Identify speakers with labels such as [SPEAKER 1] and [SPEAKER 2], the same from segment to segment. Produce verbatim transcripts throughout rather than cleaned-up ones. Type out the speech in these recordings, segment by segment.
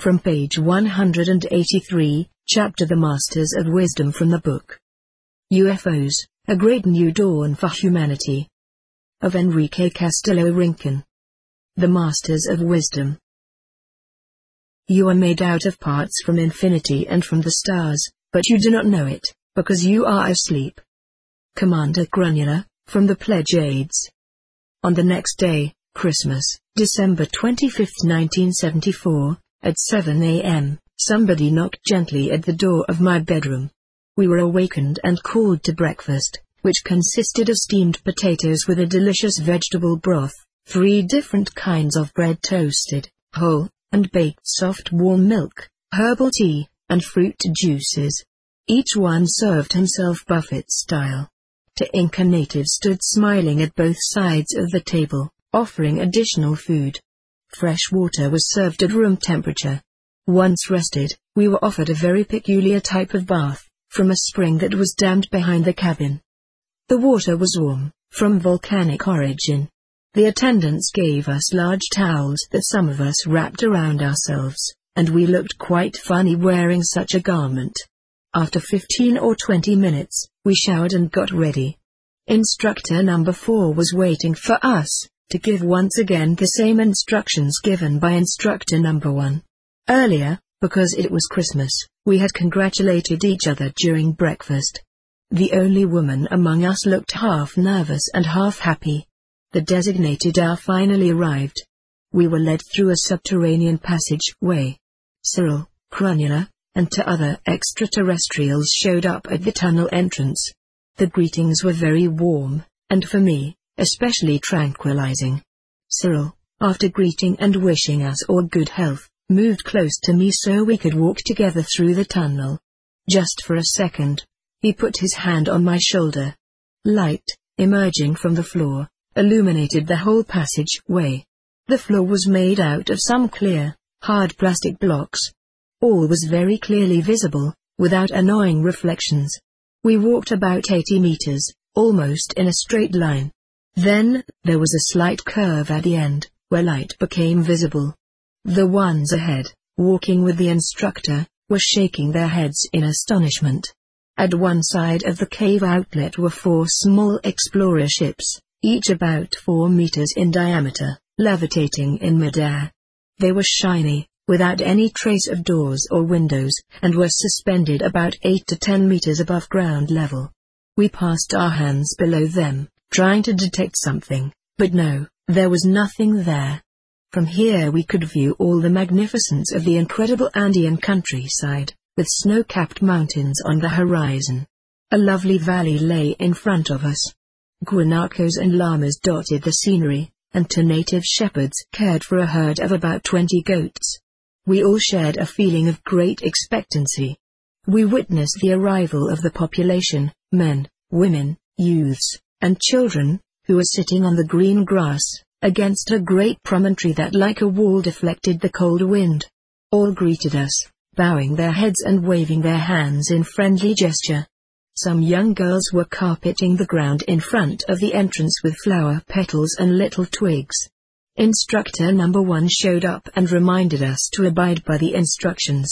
[SPEAKER 1] From page one hundred eighty-three, chapter The Masters of Wisdom from the book U F Os, A Great New Dawn for Humanity, of Enrique Castillo Rincon. The Masters of Wisdom. You are made out of parts from infinity and from the stars, but you do not know it, because you are asleep. Commander Grunula, from the Pleiades. On the next day, Christmas, December twenty-fifth nineteen seventy-four, at seven a m, somebody knocked gently at the door of my bedroom. We were awakened and called to breakfast, which consisted of steamed potatoes with a delicious vegetable broth, three different kinds of bread toasted, whole, and baked soft warm milk, herbal tea, and fruit juices. Each one served himself buffet style. Two Inca natives stood smiling at both sides of the table, offering additional food. Fresh water was served at room temperature. Once rested, we were offered a very peculiar type of bath, from a spring that was dammed behind the cabin. The water was warm, from volcanic origin. The attendants gave us large towels that some of us wrapped around ourselves, and we looked quite funny wearing such a garment. After fifteen or twenty minutes, we showered and got ready. Instructor number four was waiting for us, to give once again the same instructions given by instructor number one. Earlier, because it was Christmas, we had congratulated each other during breakfast. The only woman among us looked half nervous and half happy. The designated hour finally arrived. We were led through a subterranean passageway. Cyril, Grunula, and two other extraterrestrials showed up at the tunnel entrance. The greetings were very warm, and for me, especially tranquilizing. Cyril, after greeting and wishing us all good health, moved close to me so we could walk together through the tunnel. Just for a second, he put his hand on my shoulder. Light, emerging from the floor, illuminated the whole passageway. The floor was made out of some clear, hard plastic blocks. All was very clearly visible, without annoying reflections. We walked about eighty meters, almost in a straight line. Then, there was a slight curve at the end, where light became visible. The ones ahead, walking with the instructor, were shaking their heads in astonishment. At one side of the cave outlet were four small explorer ships, each about four meters in diameter, levitating in midair. They were shiny, without any trace of doors or windows, and were suspended about eight to ten meters above ground level. We passed our hands below them, trying to detect something, but no, there was nothing there. From here we could view all the magnificence of the incredible Andean countryside, with snow-capped mountains on the horizon. A lovely valley lay in front of us. Guanacos and llamas dotted the scenery, and two native shepherds cared for a herd of about twenty goats. We all shared a feeling of great expectancy. We witnessed the arrival of the population, men, women, youths, and children, who were sitting on the green grass, against a great promontory that like a wall deflected the cold wind. All greeted us, bowing their heads and waving their hands in friendly gesture. Some young girls were carpeting the ground in front of the entrance with flower petals and little twigs. Instructor number one showed up and reminded us to abide by the instructions.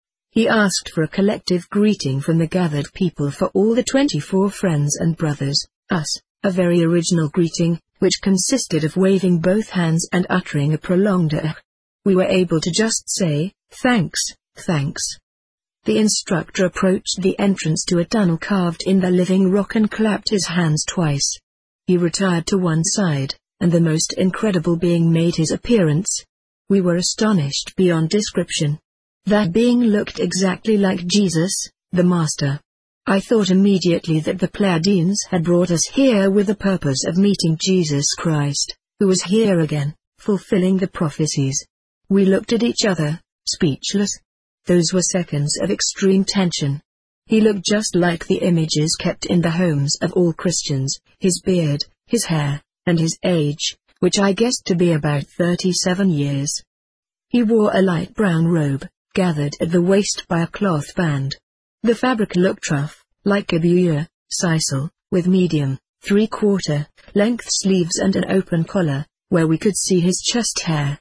[SPEAKER 1] He asked for a collective greeting from the gathered people for all the twenty-four friends and brothers, us, a very original greeting, which consisted of waving both hands and uttering a prolonged eh. We were able to just say, thanks, thanks. The instructor approached the entrance to a tunnel carved in the living rock and clapped his hands twice. He retired to one side, and the most incredible being made his appearance. We were astonished beyond description. That being looked exactly like Jesus, the Master. I thought immediately that the Pleiadians had brought us here with the purpose of meeting Jesus Christ, who was here again, fulfilling the prophecies. We looked at each other, speechless. Those were seconds of extreme tension. He looked just like the images kept in the homes of all Christians, his beard, his hair, and his age, which I guessed to be about thirty-seven years. He wore a light brown robe, gathered at the waist by a cloth band. The fabric looked rough, like a buer, sisal, with medium, three-quarter, length sleeves and an open collar, where we could see his chest hair.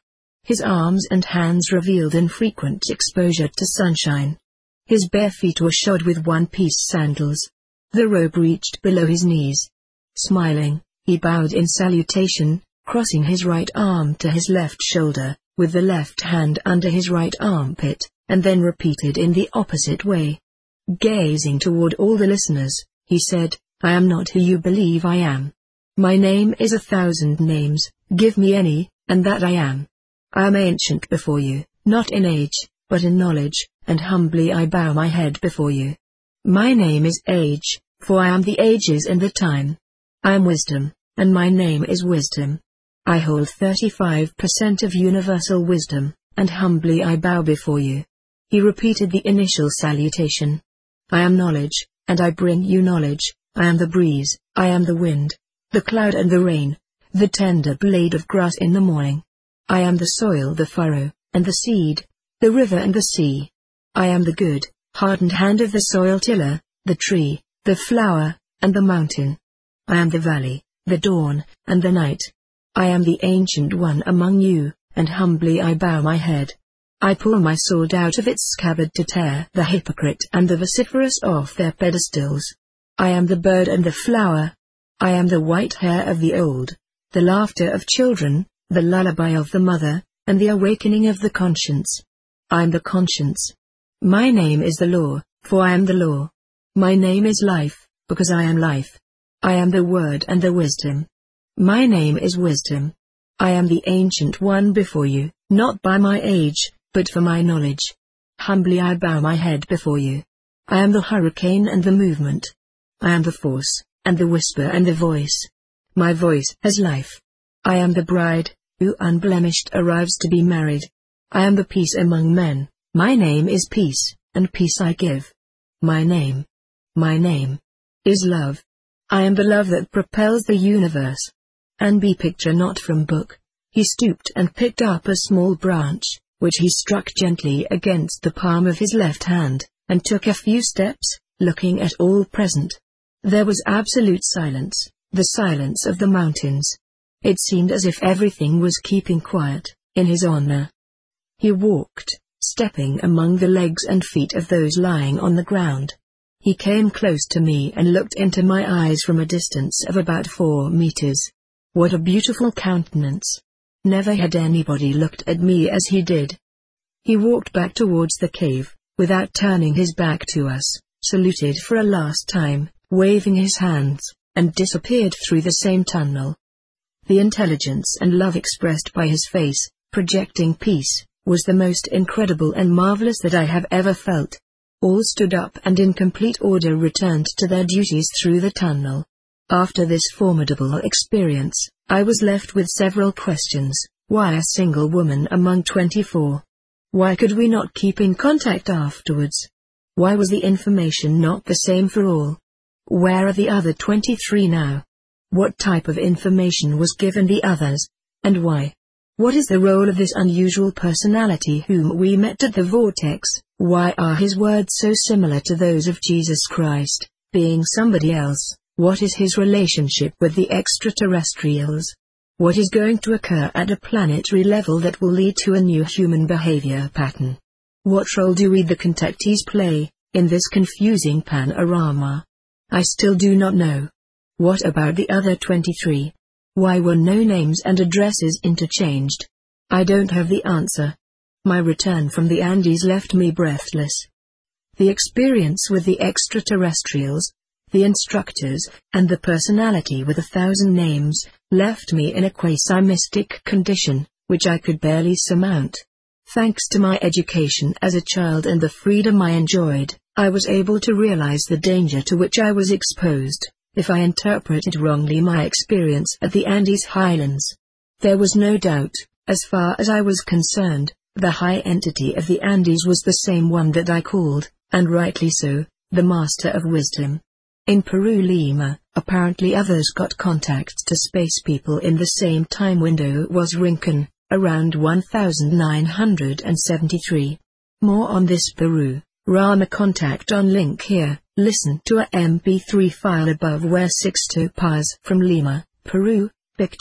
[SPEAKER 1] his arms and hands revealed infrequent exposure to sunshine. His bare feet were shod with one-piece sandals. The robe reached below his knees. Smiling, he bowed in salutation, crossing his right arm to his left shoulder, with the left hand under his right armpit, and then repeated in the opposite way. Gazing toward all the listeners, he said, "I am not who you believe I am. My name is a thousand names, give me any, and that I am. I am ancient before you, not in age, but in knowledge, and humbly I bow my head before you. My name is Age, for I am the ages and the time. I am wisdom, and my name is wisdom. I hold thirty-five percent of universal wisdom, and humbly I bow before you." He repeated the initial salutation. "I am knowledge, and I bring you knowledge. I am the breeze, I am the wind, the cloud and the rain, the tender blade of grass in the morning. I am the soil, the furrow, and the seed, the river and the sea. I am the good, hardened hand of the soil tiller, the tree, the flower, and the mountain. I am the valley, the dawn, and the night. I am the ancient one among you, and humbly I bow my head. I pull my sword out of its scabbard to tear the hypocrite and the vociferous off their pedestals. I am the bird and the flower. I am the white hair of the old, the laughter of children, the lullaby of the mother, and the awakening of the conscience. I am the conscience. My name is the law, for I am the law. My name is life, because I am life. I am the word and the wisdom. My name is wisdom. I am the ancient one before you, not by my age, but for my knowledge. Humbly I bow my head before you. I am the hurricane and the movement. I am the force, and the whisper and the voice. My voice has life. I am the bride, who unblemished arrives to be married. I am the peace among men. My name is peace, and peace I give. My name, my name, is love. I am the love that propels the universe. And be picture not from book. He stooped and picked up a small branch, which he struck gently against the palm of his left hand, and took a few steps, looking at all present. There was absolute silence, the silence of the mountains. It seemed as if everything was keeping quiet, in his honor. He walked, stepping among the legs and feet of those lying on the ground. He came close to me and looked into my eyes from a distance of about four meters. What a beautiful countenance! Never had anybody looked at me as he did. He walked back towards the cave, without turning his back to us, saluted for a last time, waving his hands, and disappeared through the same tunnel. The intelligence and love expressed by his face, projecting peace, was the most incredible and marvelous that I have ever felt. All stood up and in complete order returned to their duties through the tunnel. After this formidable experience, I was left with several questions. Why a single woman among twenty-four? Why could we not keep in contact afterwards? Why was the information not the same for all? Where are the other twenty-three now? What type of information was given the others, and why? What is the role of this unusual personality whom we met at the vortex? Why are his words so similar to those of Jesus Christ, being somebody else? What is his relationship with the extraterrestrials? What is going to occur at a planetary level that will lead to a new human behavior pattern? What role do we the contactees play, in this confusing panorama? I still do not know. What about the other twenty-three? Why were no names and addresses interchanged? I don't have the answer. My return from the Andes left me breathless. The experience with the extraterrestrials, the instructors, and the personality with a thousand names, left me in a quasi-mystic condition, which I could barely surmount. Thanks to my education as a child and the freedom I enjoyed, I was able to realize the danger to which I was exposed, if I interpreted wrongly my experience at the Andes Highlands. There was no doubt, as far as I was concerned, the high entity of the Andes was the same one that I called, and rightly so, the Master of Wisdom. In Peru, Lima, apparently others got contacts to space people in the same time window was Rincon, around one thousand nine hundred seventy-three. More on this Peru, Rama contact on link here. Listen to a M P three file above where six topaz from Lima, Peru, picture,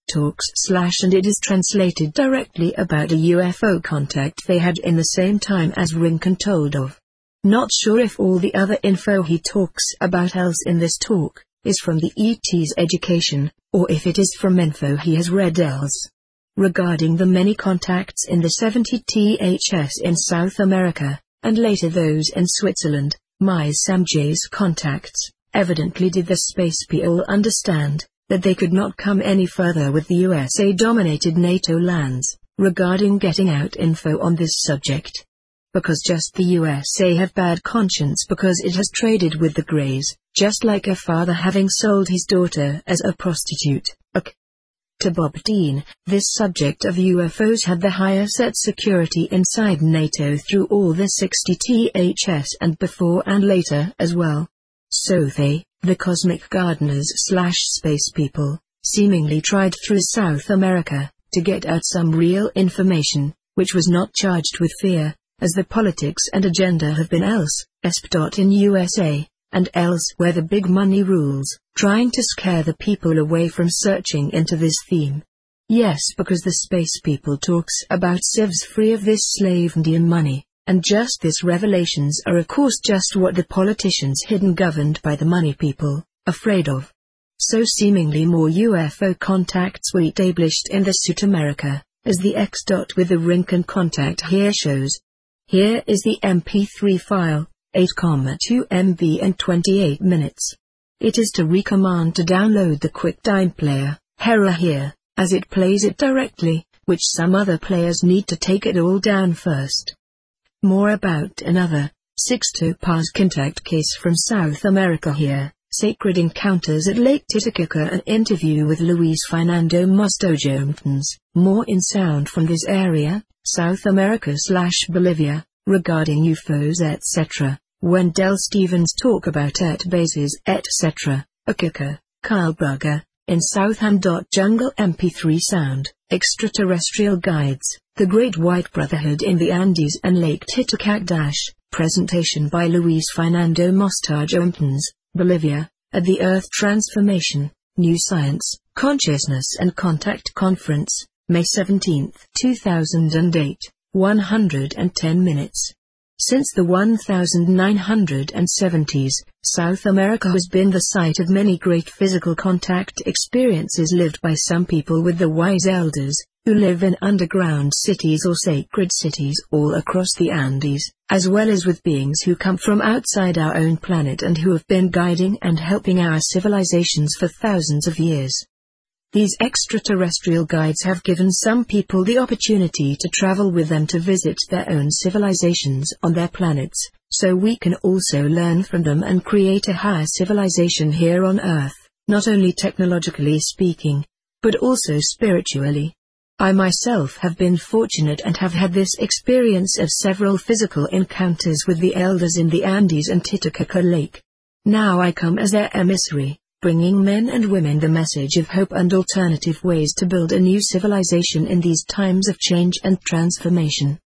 [SPEAKER 1] talks slash and it is translated directly about a U F O contact they had in the same time as Rincon told of. Not sure if all the other info he talks about else in this talk is from the E T's education, or if it is from info he has read else. Regarding the many contacts in the seventy T H S in South America, and later those in Switzerland, Miz Samjay's contacts evidently did the space people understand that they could not come any further with the U S A-dominated NATO lands, regarding getting out info on this subject. Because just the U S A have bad conscience because it has traded with the Greys, just like a father having sold his daughter as a prostitute. Okay. To Bob Dean, this subject of U F Os had the higher set security inside NATO through all the sixty T H S and before and later as well. So they, the cosmic gardeners slash space people, seemingly tried through South America to get out some real information, which was not charged with fear, as the politics and agenda have been else, esp. in U S A, and else where the big money rules, trying to scare the people away from searching into this theme. Yes, because the space people talks about civs free of this slave Indian money. And just this revelations are of course just what the politicians hidden governed by the money people, afraid of. So seemingly more U F O contacts were established in the South America, as the X dot with the Rincon contact here shows. Here is the M P three file, eight point two megabytes and twenty-eight minutes. It is to recommend to download the QuickTime player, Hera here, as it plays it directly, which some other players need to take it all down first. More about another, six Topaz contact case from South America here, Sacred Encounters at Lake Titicaca, an interview with Luis Fernando Mostojones, more in sound from this area, South America slash Bolivia, regarding U F Os et cetera, Wendell Stevens talk about at bases et cetera, Akika, Kyle Brugger, in Southam. Jungle M P three sound, extraterrestrial guides. The Great White Brotherhood in the Andes and Lake Titicaca. Presentation by Luis Fernando Mostojones, Bolivia, at the Earth Transformation, New Science, Consciousness and Contact Conference, May seventeenth, two thousand eight, one hundred ten minutes. Since the nineteen seventies, South America has been the site of many great physical contact experiences lived by some people with the wise elders, who live in underground cities or sacred cities all across the Andes, as well as with beings who come from outside our own planet and who have been guiding and helping our civilizations for thousands of years. These extraterrestrial guides have given some people the opportunity to travel with them to visit their own civilizations on their planets, so we can also learn from them and create a higher civilization here on Earth, not only technologically speaking, but also spiritually. I myself have been fortunate and have had this experience of several physical encounters with the elders in the Andes and Titicaca Lake. Now I come as their emissary, bringing men and women the message of hope and alternative ways to build a new civilization in these times of change and transformation.